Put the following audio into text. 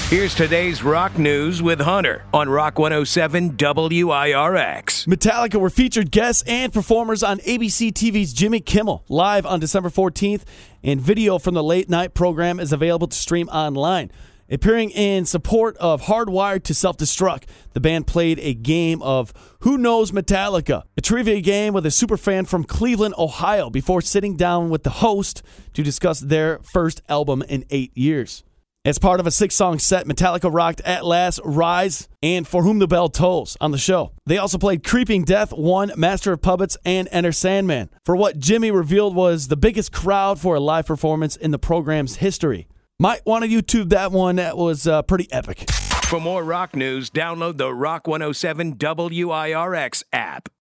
Here's today's rock news with Hunter on Rock 107 WIRX. Metallica were featured guests and performers on ABC TV's Jimmy Kimmel live on December 14th, and video from the late night program is available to stream online. Appearing in support of Hardwired to Self-Destruct, the band played a game of Who Knows Metallica, a trivia game with a superfan from Cleveland, Ohio, before sitting down with the host to discuss their first album in 8 years. As part of a 6-song set, Metallica rocked At Last, Rise, and For Whom the Bell Tolls on the show. They also played Creeping Death, One, Master of Puppets, and Enter Sandman, for what Jimmy revealed was the biggest crowd for a live performance in the program's history. Might want to YouTube that one. That was pretty epic. For more rock news, download the Rock 107 WIRX app.